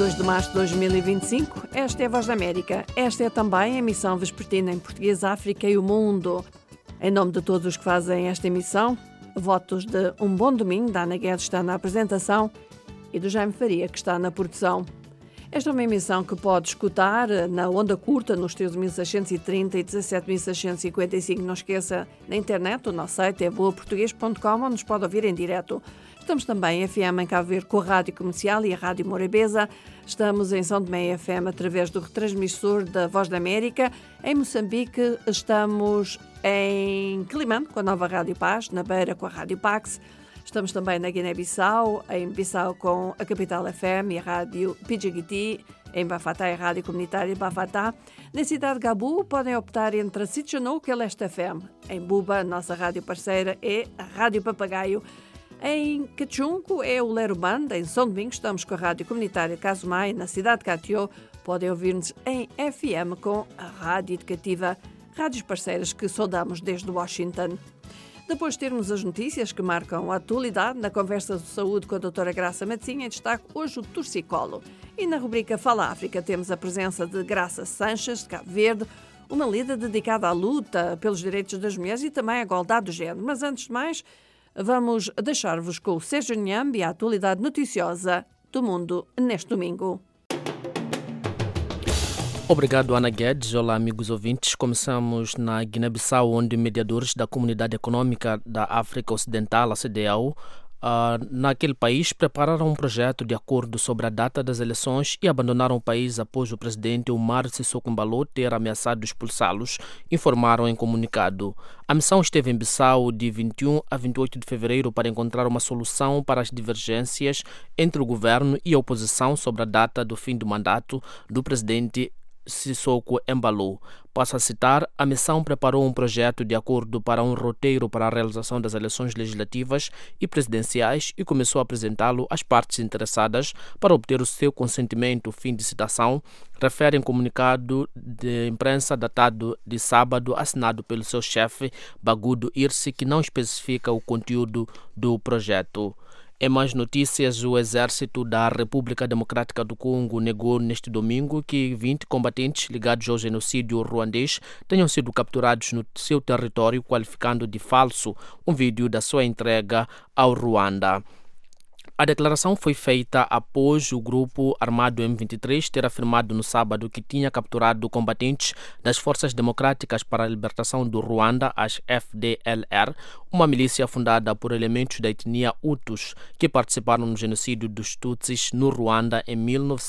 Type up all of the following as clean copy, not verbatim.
2 de março de 2025. Esta é a Voz da América. Esta é também a emissão vespertina em português, África e o Mundo. Em nome de todos os que fazem esta emissão, votos de um bom domingo, da Ana Guedes, que está na apresentação, e do Jaime Faria, que está na produção. Esta é uma emissão que pode escutar na onda curta, nos 13.630 e 17.655. Não esqueça, na internet, o nosso site é boaportuguês.com, onde nos pode ouvir em direto. Estamos também em FM em Cabo Verde com a Rádio Comercial e a Rádio Morabeza. Estamos em São Tomé FM através do retransmissor da Voz da América. Em Moçambique estamos em Quilimane com a nova Rádio Paz, na Beira com a Rádio Pax. Estamos também na Guiné-Bissau, em Bissau com a Capital FM e a Rádio Pidjagiti, em Bafatá e a Rádio Comunitária Bafatá. Na cidade de Gabu podem optar entre a Sitchanou e a Leste FM. Em Buba, a nossa rádio parceira é a Rádio Papagaio. Em Cachunco é o Lero Band. Em São Domingos estamos com a Rádio Comunitária Casumai. Na cidade de Catió podem ouvir-nos em FM com a Rádio Educativa, rádios parceiras que saudamos desde Washington. Depois de termos as notícias que marcam a atualidade, na conversa de saúde com a doutora Graça Matosinha, em destaque hoje o torcicolo. E na rubrica Fala África temos a presença de Graça Sanches, de Cabo Verde, uma líder dedicada à luta pelos direitos das mulheres e também à igualdade do género. Mas antes de mais, vamos deixar-vos com o Sérgio Nhambi e a atualidade noticiosa do mundo neste domingo. Obrigado, Ana Guedes. Olá, amigos ouvintes. Começamos na Guiné-Bissau, onde mediadores da Comunidade Econômica da África Ocidental, a CEDEAO, naquele país prepararam um projeto de acordo sobre a data das eleições e abandonaram o país após o presidente Umaro Sissoko Embaló ter ameaçado expulsá-los, informaram em comunicado. A missão esteve em Bissau de 21 a 28 de fevereiro para encontrar uma solução para as divergências entre o governo e a oposição sobre a data do fim do mandato do presidente Sissoko Embaló. Passo a citar, a missão preparou um projeto de acordo para um roteiro para a realização das eleições legislativas e presidenciais e começou a apresentá-lo às partes interessadas para obter o seu consentimento. Fim de citação, refere em comunicado de imprensa datado de sábado, assinado pelo seu chefe, Bagudo Irsi, que não especifica o conteúdo do projeto. Em mais notícias, o Exército da República Democrática do Congo negou neste domingo que 20 combatentes ligados ao genocídio ruandês tenham sido capturados no seu território, qualificando de falso um vídeo da sua entrega ao Ruanda. A declaração foi feita após o grupo armado M23 ter afirmado no sábado que tinha capturado combatentes das Forças Democráticas para a Libertação do Ruanda, as FDLR, uma milícia fundada por elementos da etnia Hutus que participaram no genocídio dos Tutsis no Ruanda em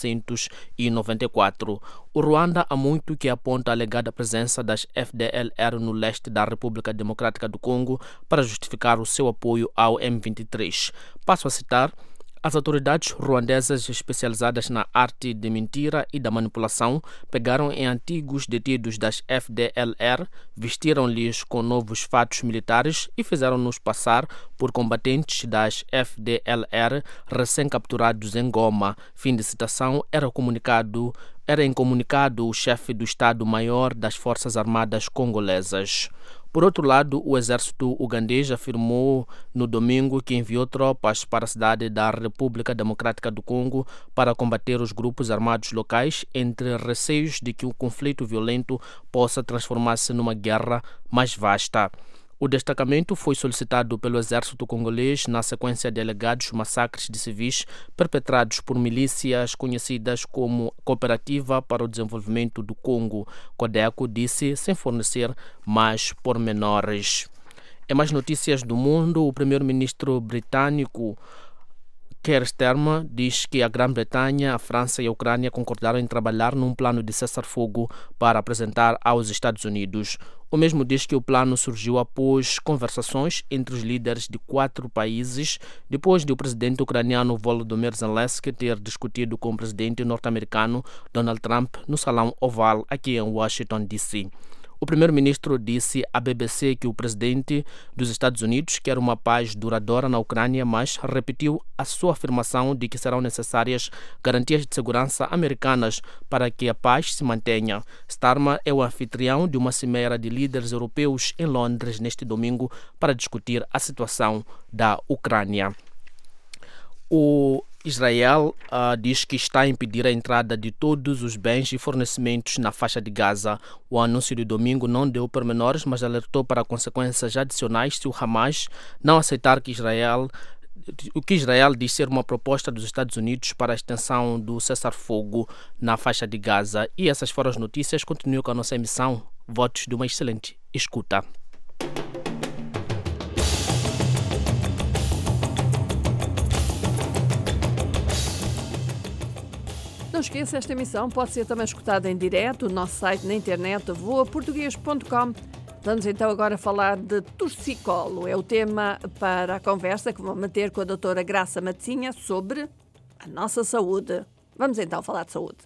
1994. O Ruanda há muito que aponta a alegada presença das FDLR no leste da República Democrática do Congo para justificar o seu apoio ao M23. Passo a citar, as autoridades ruandesas especializadas na arte de mentira e da manipulação pegaram em antigos detidos das FDLR, vestiram-lhes com novos fatos militares e fizeram-nos passar por combatentes das FDLR recém-capturados em Goma. Fim de citação, era em comunicado o chefe do Estado-Maior das Forças Armadas Congolesas. Por outro lado, o exército ugandês afirmou no domingo que enviou tropas para a cidade da República Democrática do Congo para combater os grupos armados locais, entre receios de que o conflito violento possa transformar-se numa guerra mais vasta. O destacamento foi solicitado pelo exército congolês na sequência de alegados massacres de civis perpetrados por milícias conhecidas como Cooperativa para o Desenvolvimento do Congo, Codeco, disse, sem fornecer mais pormenores. Em mais notícias do mundo, o primeiro-ministro britânico Keir Starmer diz que a Grã-Bretanha, a França e a Ucrânia concordaram em trabalhar num plano de cessar-fogo para apresentar aos Estados Unidos. O mesmo diz que o plano surgiu após conversações entre os líderes de 4 países, depois de o presidente ucraniano Volodymyr Zelensky ter discutido com o presidente norte-americano Donald Trump no Salão Oval aqui em Washington, D.C. O primeiro-ministro disse à BBC que o presidente dos Estados Unidos quer uma paz duradoura na Ucrânia, mas repetiu a sua afirmação de que serão necessárias garantias de segurança americanas para que a paz se mantenha. Starmer é o anfitrião de uma cimeira de líderes europeus em Londres neste domingo para discutir a situação da Ucrânia. O Israel diz que está a impedir a entrada de todos os bens e fornecimentos na faixa de Gaza. O anúncio de domingo não deu pormenores, mas alertou para consequências adicionais se o Hamas não aceitar o que Israel diz ser uma proposta dos Estados Unidos para a extensão do cessar-fogo na faixa de Gaza. E essas foram as notícias. Continue com a nossa emissão. Votos de uma excelente escuta. Não esqueça, esta emissão pode ser também escutada em direto no nosso site na internet voaportugues.com. Vamos então agora falar de torcicolo. É o tema para a conversa que vou manter com a doutora Graça Matzinha sobre a nossa saúde. Vamos então falar de saúde.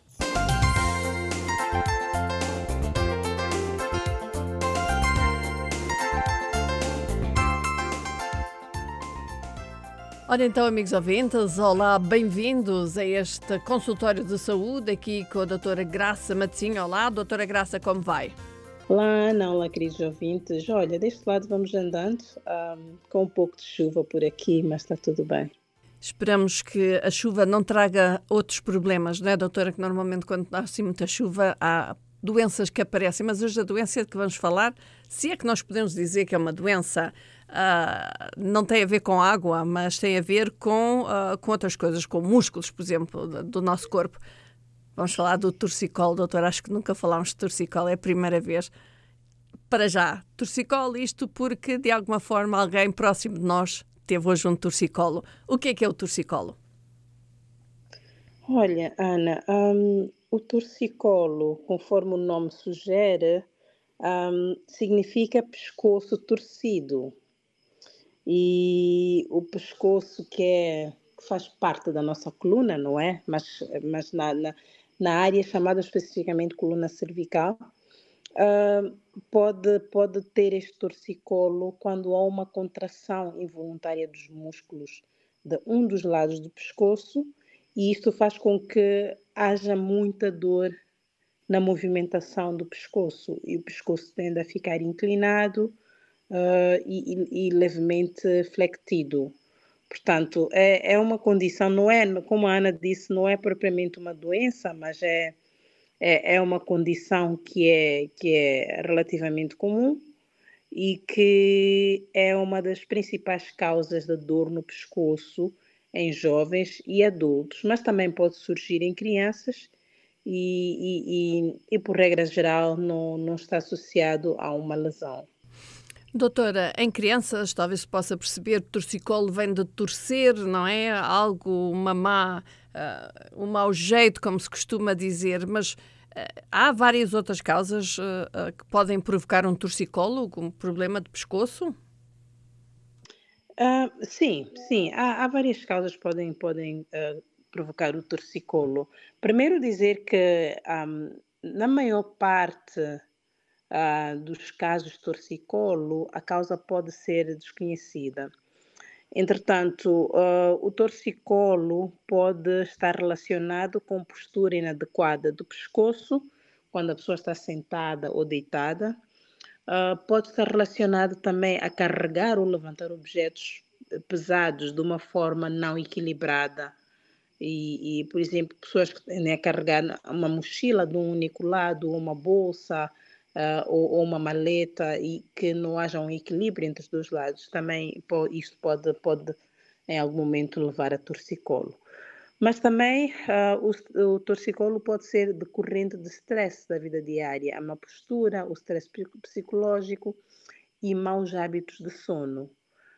Ora então, amigos ouvintes, olá, bem-vindos a este consultório de saúde aqui com a doutora Graça Matzinha. Olá, doutora Graça, como vai? Olá, Ana, olá, queridos ouvintes. Olha, deste lado vamos andando, com um pouco de chuva por aqui, mas está tudo bem. Esperamos que a chuva não traga outros problemas, não é, doutora? Que normalmente quando há assim muita chuva há doenças que aparecem, mas hoje a doença de que vamos falar, se é que nós podemos dizer que é uma doença, não tem a ver com água, mas tem a ver com outras coisas, com músculos, por exemplo, do nosso corpo. Vamos falar do torcicolo, doutor. Acho que nunca falámos de torcicolo, é a primeira vez. Para já, torcicolo, isto porque de alguma forma alguém próximo de nós teve hoje um torcicolo. O que é o torcicolo? Olha, Ana, o torcicolo, conforme o nome sugere, significa pescoço torcido. E o pescoço que faz parte da nossa coluna, não é? Mas na área chamada especificamente coluna cervical, pode ter este torcicolo quando há uma contração involuntária dos músculos de um dos lados do pescoço, e isto faz com que haja muita dor na movimentação do pescoço, e o pescoço tende a ficar inclinado e levemente flexível. Portanto, é uma condição, não é, como a Ana disse, não é propriamente uma doença, mas é uma condição que é relativamente comum e que é uma das principais causas da dor no pescoço em jovens e adultos, mas também pode surgir em crianças e por regra geral, não está associado a uma lesão. Doutora, em crianças talvez se possa perceber que torcicolo vem de torcer, não é? Algo, um mau jeito, como se costuma dizer, mas há várias outras causas que podem provocar um torcicolo, como problema de pescoço? Sim, há várias causas que podem provocar o torcicolo. Primeiro dizer que na maior parte dos casos de torcicolo, a causa pode ser desconhecida. Entretanto, o torcicolo pode estar relacionado com postura inadequada do pescoço, quando a pessoa está sentada ou deitada. Pode estar relacionado também a carregar ou levantar objetos pesados de uma forma não equilibrada. E por exemplo, pessoas que tendem a carregar uma mochila de um único lado, uma bolsa, ou uma maleta, e que não haja um equilíbrio entre os dois lados, também isto pode em algum momento levar a torcicolo. Mas também o torcicolo pode ser decorrente de stress da vida diária, a má postura, o stress psicológico e maus hábitos de sono.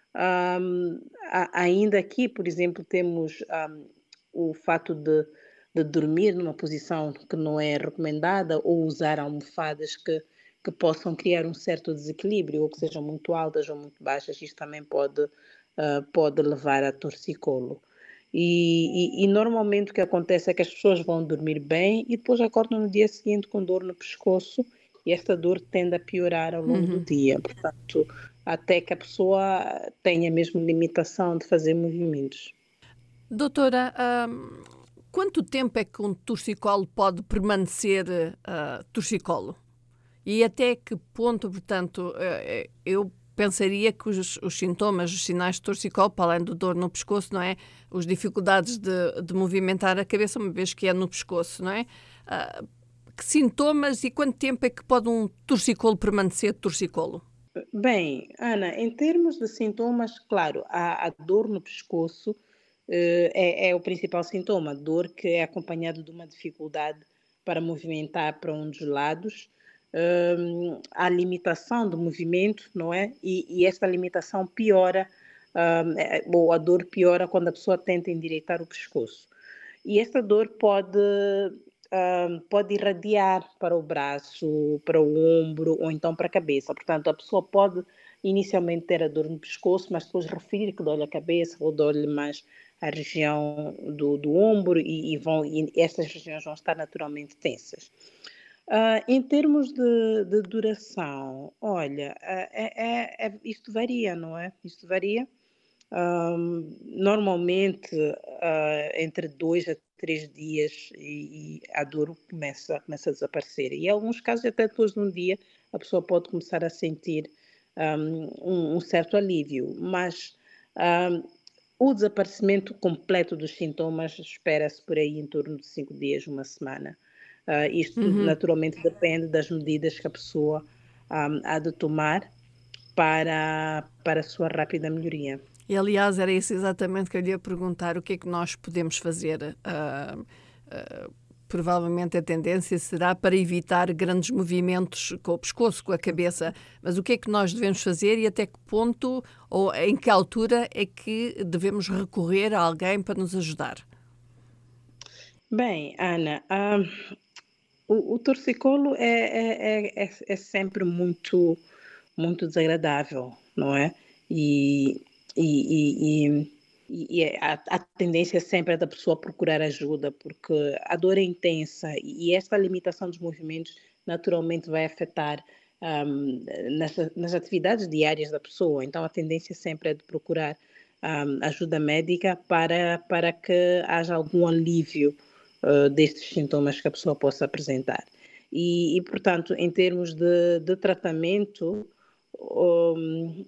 Ainda aqui, por exemplo, temos o fato de dormir numa posição que não é recomendada ou usar almofadas que possam criar um certo desequilíbrio, ou que sejam muito altas ou muito baixas. Isto também pode levar a torcicolo. E normalmente o que acontece é que as pessoas vão dormir bem e depois acordam no dia seguinte com dor no pescoço, e esta dor tende a piorar ao longo do dia. Portanto, até que a pessoa tenha mesmo limitação de fazer movimentos. Doutora, quanto tempo é que um torcicolo pode permanecer torcicolo? E até que ponto, portanto, eu pensaria que os sintomas, os sinais de torcicolo, para além do dor no pescoço, não é? As dificuldades de movimentar a cabeça, uma vez que é no pescoço, não é? Que sintomas e quanto tempo é que pode um torcicolo permanecer de torcicolo? Bem, Ana, em termos de sintomas, claro, a dor no pescoço é o principal sintoma, dor que é acompanhado de uma dificuldade para movimentar para um dos lados, a limitação do movimento, não é? E esta limitação piora, ou a dor piora quando a pessoa tenta endireitar o pescoço. E esta dor pode irradiar para o braço, para o ombro ou então para a cabeça. Portanto, a pessoa pode inicialmente ter a dor no pescoço, mas depois referir que dói a cabeça ou dói mais a região do ombro e estas regiões vão estar naturalmente tensas. Em termos de duração, olha, isto varia, não é? Isto varia. Normalmente, entre 2 a 3 dias e a dor começa a desaparecer. E em alguns casos, até depois de um dia, a pessoa pode começar a sentir um certo alívio. Mas o desaparecimento completo dos sintomas espera-se por aí em torno de 5 dias, uma semana. Isto naturalmente depende das medidas que a pessoa há de tomar para a sua rápida melhoria. E, aliás, era isso exatamente que eu lhe ia perguntar, o que é que nós podemos fazer? Provavelmente a tendência será para evitar grandes movimentos com o pescoço, com a cabeça, mas o que é que nós devemos fazer e até que ponto ou em que altura é que devemos recorrer a alguém para nos ajudar? Bem, Ana, o torcicolo é sempre muito desagradável, não é? E, e, e, a tendência sempre é da pessoa procurar ajuda, porque a dor é intensa e esta limitação dos movimentos naturalmente vai afetar nas atividades diárias da pessoa. Então, a tendência sempre é de procurar ajuda médica para que haja algum alívio destes sintomas que a pessoa possa apresentar. Portanto, em termos de tratamento, um,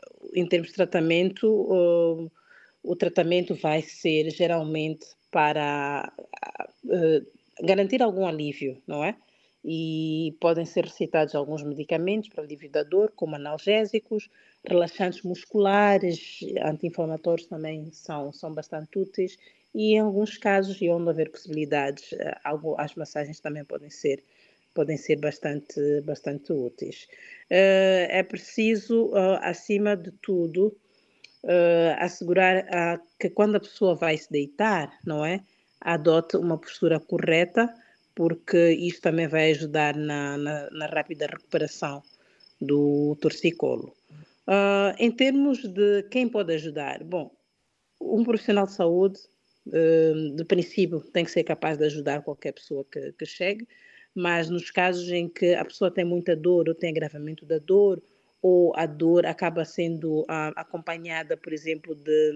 o tratamento vai ser geralmente para garantir algum alívio, não é? E podem ser recitados alguns medicamentos para alívio da dor, como analgésicos, relaxantes musculares, anti-inflamatórios também são bastante úteis e em alguns casos, e onde houver possibilidades, as massagens também podem ser bastante úteis. É preciso, acima de tudo, assegurar que quando a pessoa vai se deitar, não é? Adote uma postura correta, porque isto também vai ajudar na rápida recuperação do torcicolo. Em termos de quem pode ajudar, bom, um profissional de saúde, de princípio, tem que ser capaz de ajudar qualquer pessoa que chegue, mas nos casos em que a pessoa tem muita dor ou tem agravamento da dor, ou a dor acaba sendo acompanhada, por exemplo,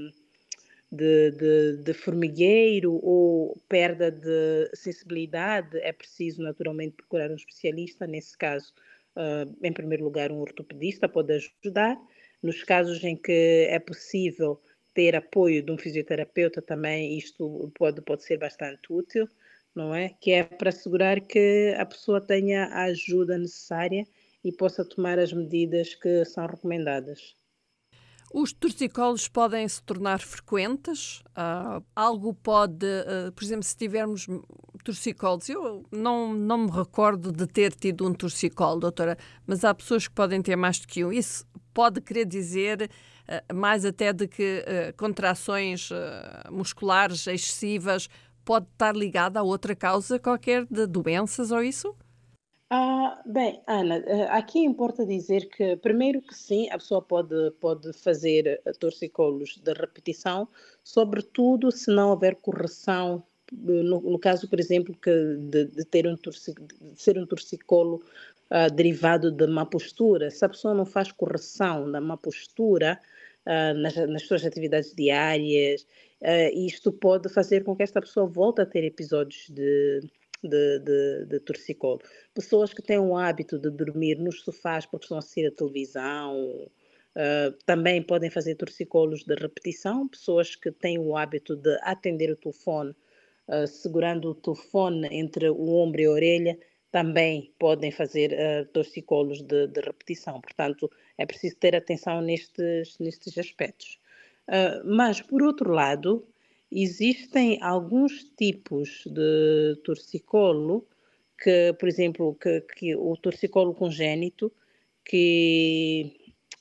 de formigueiro ou perda de sensibilidade, é preciso naturalmente procurar um especialista. Nesse caso, em primeiro lugar, um ortopedista pode ajudar. Nos casos em que é possível ter apoio de um fisioterapeuta também, isto pode ser bastante útil, não é? Que é para assegurar que a pessoa tenha a ajuda necessária e possa tomar as medidas que são recomendadas. Os torcicolos podem se tornar frequentes? Algo pode, por exemplo, se tivermos torcicolos, eu não me recordo de ter tido um torcicolo, doutora, mas há pessoas que podem ter mais do que um. Isso pode querer dizer mais até de que contrações musculares excessivas pode estar ligada a outra causa qualquer de doenças ou isso? Bem, Ana, aqui importa dizer que, primeiro que sim, a pessoa pode fazer torcicolos de repetição, sobretudo se não houver correção, no caso, por exemplo, de ser um torcicolo derivado de má postura. Se a pessoa não faz correção da má postura nas suas atividades diárias, isto pode fazer com que esta pessoa volte a ter episódios de torcicolo. Pessoas que têm o hábito de dormir nos sofás porque estão a assistir a televisão, Também podem fazer torcicolos de repetição, pessoas que têm o hábito de atender o telefone, segurando o telefone entre o ombro e a orelha, também podem fazer torcicolos de repetição. Portanto, é preciso ter atenção nestes aspectos. Mas, por outro lado, existem alguns tipos de torcicolo que, por exemplo, que o torcicolo congénito, que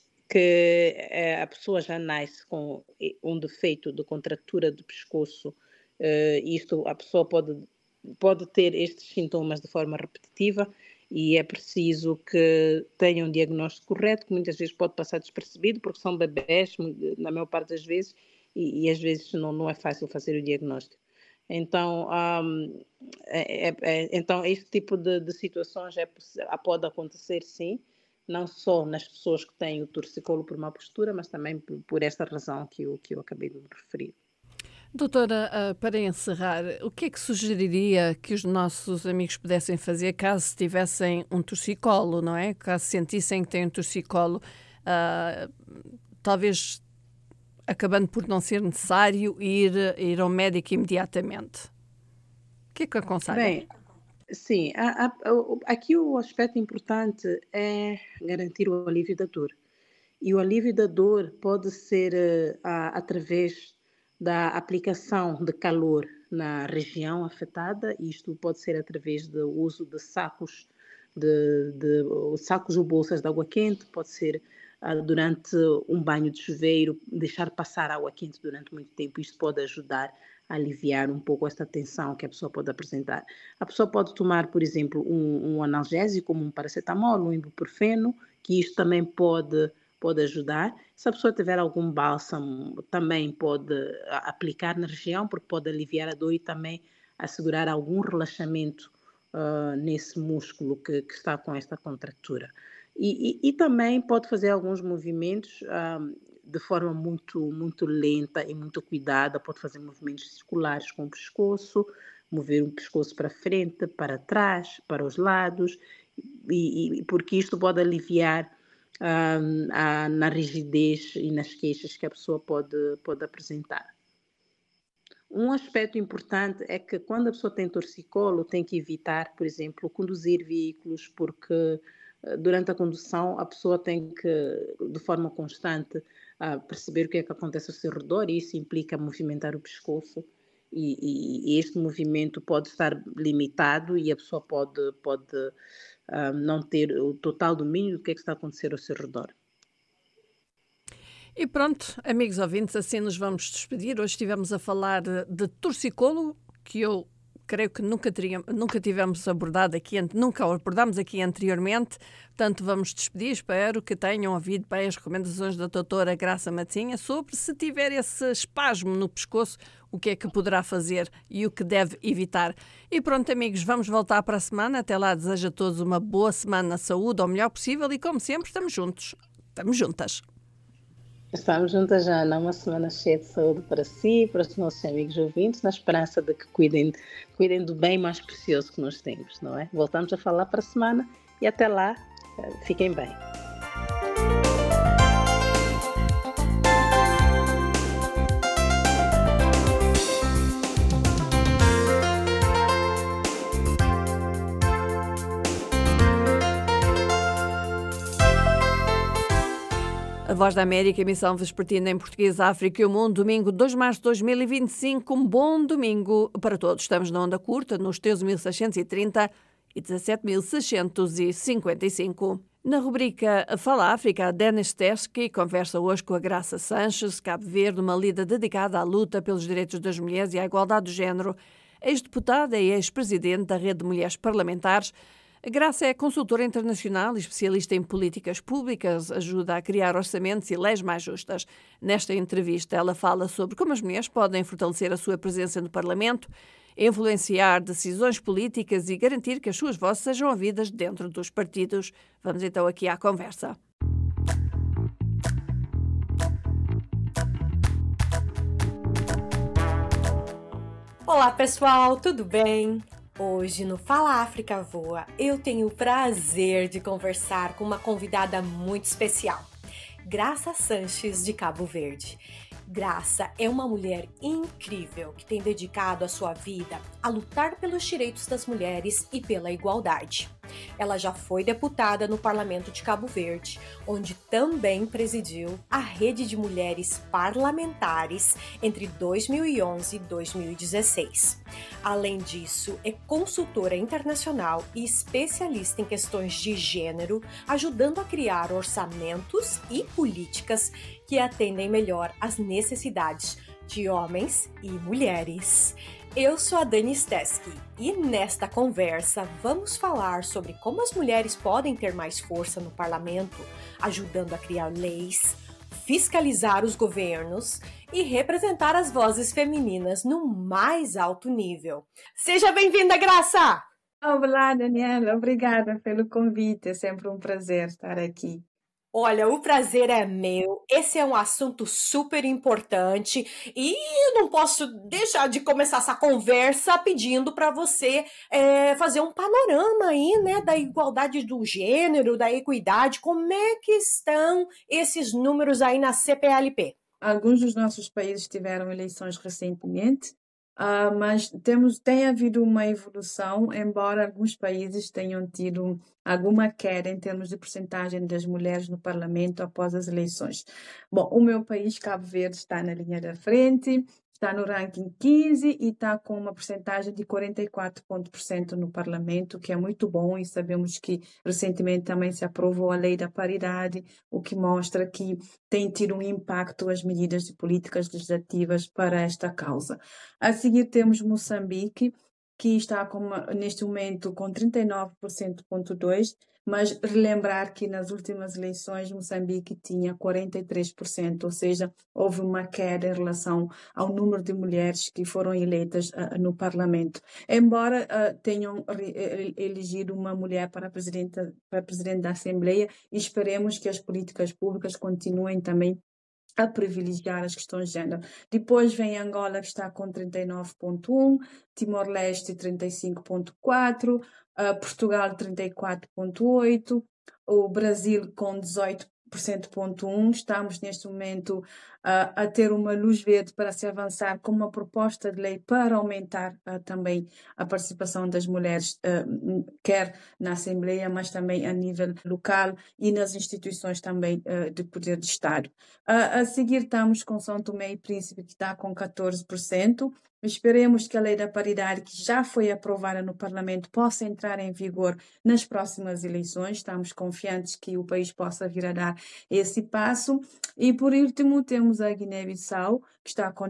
a pessoa já nasce com um defeito de contratura do pescoço, a pessoa pode ter estes sintomas de forma repetitiva e é preciso que tenha um diagnóstico correto, que muitas vezes pode passar despercebido, porque são bebés, na maior parte das vezes, e às vezes não é fácil fazer o diagnóstico. Então, então este tipo de situações pode acontecer, sim, não só nas pessoas que têm o torcicolo por má postura, mas também por esta razão que eu acabei de me referir. Doutora, para encerrar, o que é que sugeriria que os nossos amigos pudessem fazer caso tivessem um torcicolo, não é? Caso sentissem que têm um torcicolo, talvez acabando por não ser necessário ir ao médico imediatamente. O que é que aconselha? Bem, sim, aqui o aspecto importante é garantir o alívio da dor. E o alívio da dor pode ser através da aplicação de calor na região afetada. Isto pode ser através do uso de sacos, sacos ou bolsas de água quente, pode ser durante um banho de chuveiro, deixar passar água quente durante muito tempo. Isto pode ajudar a aliviar um pouco esta tensão que a pessoa pode apresentar. A pessoa pode tomar, por exemplo, um analgésico, como um paracetamol, um ibuprofeno, que isto também pode ajudar. Se a pessoa tiver algum bálsamo, também pode aplicar na região, porque pode aliviar a dor e também assegurar algum relaxamento nesse músculo que está com esta contratura. E também pode fazer alguns movimentos de forma muito, muito lenta e muito cuidada. Pode fazer movimentos circulares com o pescoço, mover o pescoço para frente, para trás, para os lados, porque isto pode aliviar na rigidez e nas queixas que a pessoa pode apresentar. Um aspecto importante é que quando a pessoa tem torcicolo, tem que evitar, por exemplo, conduzir veículos, porque durante a condução a pessoa tem que, de forma constante, perceber o que é que acontece ao seu redor, e isso implica movimentar o pescoço, e este movimento pode estar limitado e a pessoa pode não ter o total domínio do que é que está a acontecer ao seu redor. E pronto, amigos ouvintes, assim nos vamos despedir. Hoje estivemos a falar de torcicolo, que eu creio que nunca tivemos abordado aqui, nunca abordámos aqui anteriormente. Portanto, vamos despedir. Espero que tenham ouvido bem as recomendações da doutora Graça Matinha sobre, se tiver esse espasmo no pescoço, o que é que poderá fazer e o que deve evitar. E pronto, amigos, vamos voltar para a semana. Até lá, desejo a todos uma boa semana na saúde, ao melhor possível, e como sempre, estamos juntos. Estamos juntas. Estamos juntas, Ana, uma semana cheia de saúde para si e para os nossos amigos ouvintes, na esperança de que cuidem do bem mais precioso que nós temos, não é? Voltamos a falar para a semana e até lá, fiquem bem. A Voz da América, emissão vespertina em português, África e o Mundo, domingo 2 de março de 2025. Um bom domingo para todos. Estamos na onda curta, nos 13.630 e 17.655. Na rubrica Fala África, Denis Teske conversa hoje com a Graça Sanches, Cabo Verde, uma líder dedicada à luta pelos direitos das mulheres e à igualdade do género. Ex-deputada e ex-presidente da Rede de Mulheres Parlamentares. A Graça é consultora internacional e especialista em políticas públicas, ajuda a criar orçamentos e leis mais justas. Nesta entrevista, ela fala sobre como as mulheres podem fortalecer a sua presença no Parlamento, influenciar decisões políticas e garantir que as suas vozes sejam ouvidas dentro dos partidos. Vamos então aqui à conversa. Olá pessoal, tudo bem? Hoje no Fala África Voa, eu tenho o prazer de conversar com uma convidada muito especial. Graça Sanches, de Cabo Verde. Graça é uma mulher incrível que tem dedicado a sua vida a lutar pelos direitos das mulheres e pela igualdade. Ela já foi deputada no Parlamento de Cabo Verde, onde também presidiu a Rede de Mulheres Parlamentares entre 2011 e 2016. Além disso, é consultora internacional e especialista em questões de gênero, ajudando a criar orçamentos e políticas que atendem melhor às necessidades de homens e mulheres. Eu sou a Dani Steski e nesta conversa vamos falar sobre como as mulheres podem ter mais força no parlamento, ajudando a criar leis, fiscalizar os governos e representar as vozes femininas no mais alto nível. Seja bem-vinda, Graça! Olá, Daniela. Obrigada pelo convite. É sempre um prazer estar aqui. Olha, o prazer é meu. Esse é um assunto super importante e eu não posso deixar de começar essa conversa pedindo para você fazer um panorama aí, né, da igualdade do gênero, da equidade. Como é que estão esses números aí na CPLP? Alguns dos nossos países tiveram eleições recentemente, mas tem havido uma evolução, embora alguns países tenham tido alguma queda em termos de percentagem das mulheres no parlamento após as eleições. Bom, o meu país, Cabo Verde, está na linha da frente, está no ranking 15 e está com uma percentagem de 44% no parlamento, que é muito bom, e sabemos que recentemente também se aprovou a lei da paridade, o que mostra que tem tido um impacto as medidas de políticas legislativas para esta causa. A seguir temos Moçambique, que está neste momento com 39,2%, mas relembrar que nas últimas eleições Moçambique tinha 43%, ou seja, houve uma queda em relação ao número de mulheres que foram eleitas no Parlamento. Embora tenham elegido uma mulher para presidente da Assembleia, esperemos que as políticas públicas continuem também a privilegiar as questões de género. Depois vem Angola, que está com 39,1%, Timor-Leste 35,4%, Portugal 34,8%, o Brasil com 18,1%. Estamos neste momento a ter uma luz verde para se avançar com uma proposta de lei para aumentar também a participação das mulheres, quer na Assembleia, mas também a nível local e nas instituições também de poder de Estado. A seguir estamos com São Tomé e Príncipe, que está com 14%. Esperemos que a lei da paridade, que já foi aprovada no Parlamento, possa entrar em vigor nas próximas eleições. Estamos confiantes que o país possa vir a dar esse passo. E, por último, temos a Guiné-Bissau, que está com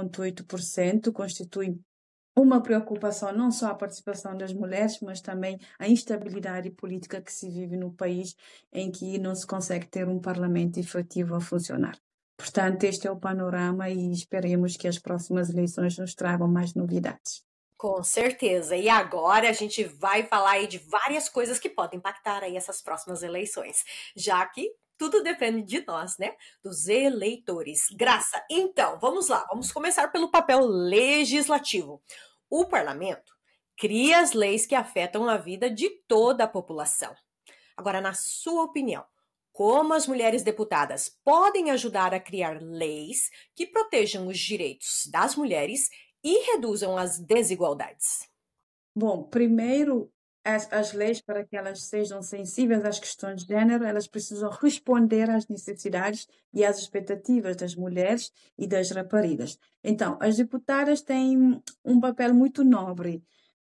9,8%, constitui uma preocupação não só a participação das mulheres, mas também a instabilidade política que se vive no país, em que não se consegue ter um parlamento efetivo a funcionar. Portanto, este é o panorama e esperemos que as próximas eleições nos tragam mais novidades. Com certeza. E agora a gente vai falar aí de várias coisas que podem impactar aí essas próximas eleições, já que tudo depende de nós, né? Dos eleitores. Graça, então, vamos lá. Vamos começar pelo papel legislativo. O parlamento cria as leis que afetam a vida de toda a população. Agora, na sua opinião, como as mulheres deputadas podem ajudar a criar leis que protejam os direitos das mulheres e reduzam as desigualdades? Bom, primeiro, as leis, para que elas sejam sensíveis às questões de género, elas precisam responder às necessidades e às expectativas das mulheres e das raparigas. Então, as deputadas têm um papel muito nobre.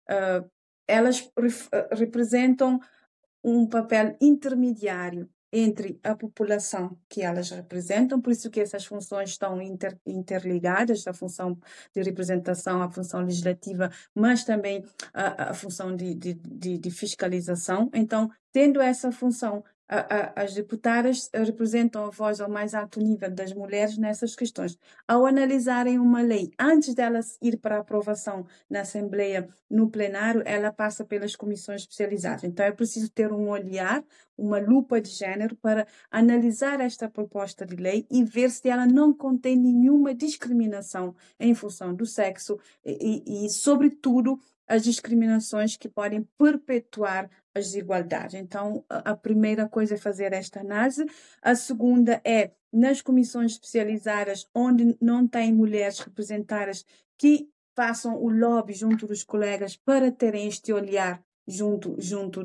Elas representam um papel intermediário entre a população que elas representam, por isso que essas funções estão interligadas, a função de representação, a função legislativa, mas também a função de fiscalização. Então, tendo essa função, as deputadas representam a voz ao mais alto nível das mulheres nessas questões. Ao analisarem uma lei, antes dela ir para aprovação na Assembleia, no plenário, ela passa pelas comissões especializadas. Então, é preciso ter um olhar, uma lupa de género para analisar esta proposta de lei e ver se ela não contém nenhuma discriminação em função do sexo e sobretudo, as discriminações que podem perpetuar as desigualdades. Então, a primeira coisa é fazer esta análise. A segunda é, nas comissões especializadas, onde não tem mulheres representadas, que façam o lobby junto dos colegas para terem este olhar junto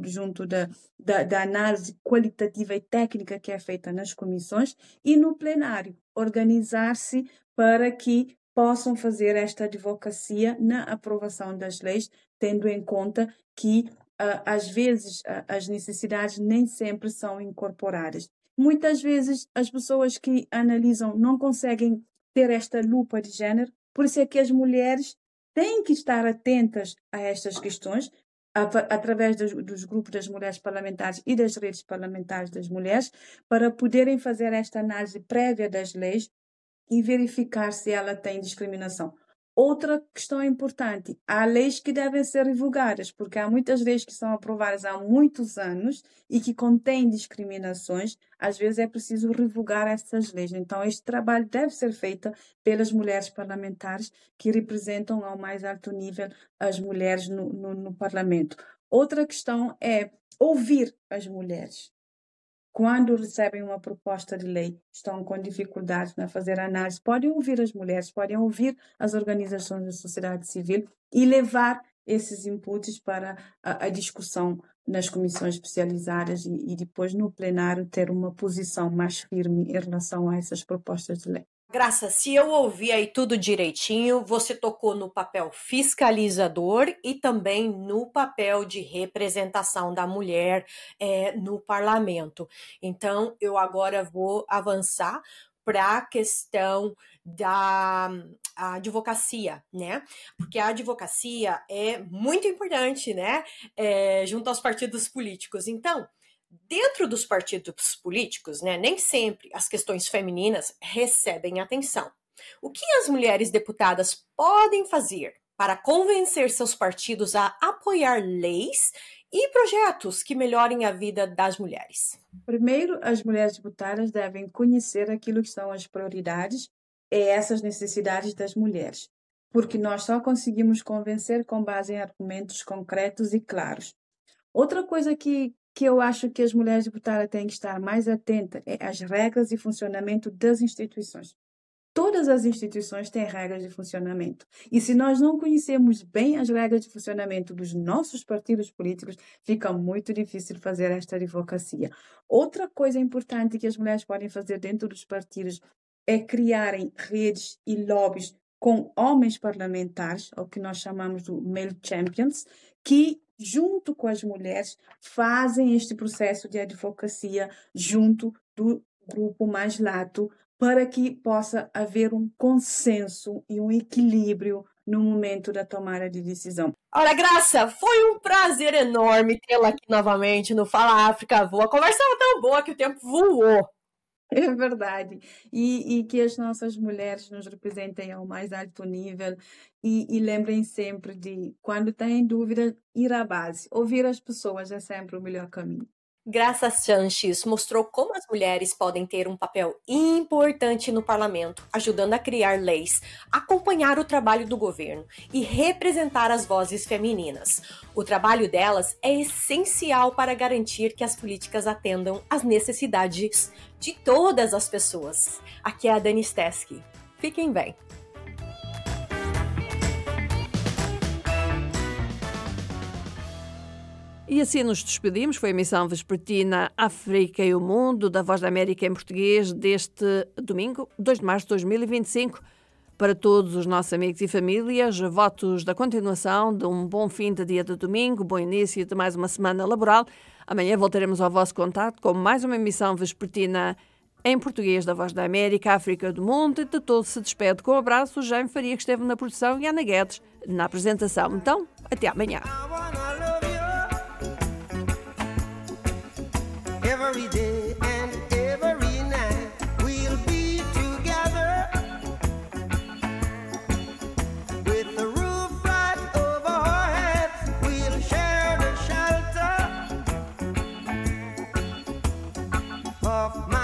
da análise qualitativa e técnica que é feita nas comissões, e no plenário, organizar-se para que possam fazer esta advocacia na aprovação das leis, tendo em conta que, às vezes, as necessidades nem sempre são incorporadas. Muitas vezes, as pessoas que analisam não conseguem ter esta lupa de género, por isso é que as mulheres têm que estar atentas a estas questões, através dos grupos das mulheres parlamentares e das redes parlamentares das mulheres, para poderem fazer esta análise prévia das leis e verificar se ela tem discriminação. Outra questão importante, há leis que devem ser revogadas, porque há muitas leis que são aprovadas há muitos anos e que contêm discriminações, às vezes é preciso revogar essas leis. Então, este trabalho deve ser feito pelas mulheres parlamentares que representam ao mais alto nível as mulheres no Parlamento. Outra questão é ouvir as mulheres. Quando recebem uma proposta de lei, estão com dificuldades na fazer análise, podem ouvir as mulheres, podem ouvir as organizações da sociedade civil e levar esses inputs para a discussão nas comissões especializadas e depois no plenário ter uma posição mais firme em relação a essas propostas de lei. Graça, se eu ouvi aí tudo direitinho, você tocou no papel fiscalizador e também no papel de representação da mulher no parlamento. Então, eu agora vou avançar para a questão da advocacia, né? Porque a advocacia é muito importante, né? Junto aos partidos políticos. Então, dentro dos partidos políticos, né, nem sempre as questões femininas recebem atenção. O que as mulheres deputadas podem fazer para convencer seus partidos a apoiar leis e projetos que melhorem a vida das mulheres? Primeiro, as mulheres deputadas devem conhecer aquilo que são as prioridades e essas necessidades das mulheres, porque nós só conseguimos convencer com base em argumentos concretos e claros. Outra coisa que eu acho que as mulheres deputadas têm que estar mais atentas é as regras e funcionamento das instituições. Todas as instituições têm regras de funcionamento. E se nós não conhecemos bem as regras de funcionamento dos nossos partidos políticos, fica muito difícil fazer esta advocacia. Outra coisa importante que as mulheres podem fazer dentro dos partidos é criarem redes e lobbies com homens parlamentares, o que nós chamamos de male champions, que junto com as mulheres, fazem este processo de advocacia junto do grupo mais lato, para que possa haver um consenso e um equilíbrio no momento da tomada de decisão. Olha, Graça, foi um prazer enorme tê-la aqui novamente no Fala África Voa. A conversa estava tão boa que o tempo voou. É verdade. E que as nossas mulheres nos representem ao mais alto nível e lembrem sempre de, quando têm dúvida, ir à base. Ouvir as pessoas é sempre o melhor caminho. Graça Sanches mostrou como as mulheres podem ter um papel importante no parlamento, ajudando a criar leis, acompanhar o trabalho do governo e representar as vozes femininas. O trabalho delas é essencial para garantir que as políticas atendam às necessidades de todas as pessoas. Aqui é a Dani Steski. Fiquem bem! E assim nos despedimos. Foi a emissão vespertina África e o Mundo, da Voz da América em português, deste domingo, 2 de março de 2025. Para todos os nossos amigos e famílias, votos da continuação de um bom fim de dia de domingo, bom início de mais uma semana laboral. Amanhã voltaremos ao vosso contato com mais uma emissão vespertina em português da Voz da América, África do Mundo. E de todo se despede com um abraço, Jaime Faria, que esteve na produção, e Ana Guedes na apresentação. Então, até amanhã. Every day and every night we'll be together with the roof right over our heads. We'll share the shelter of my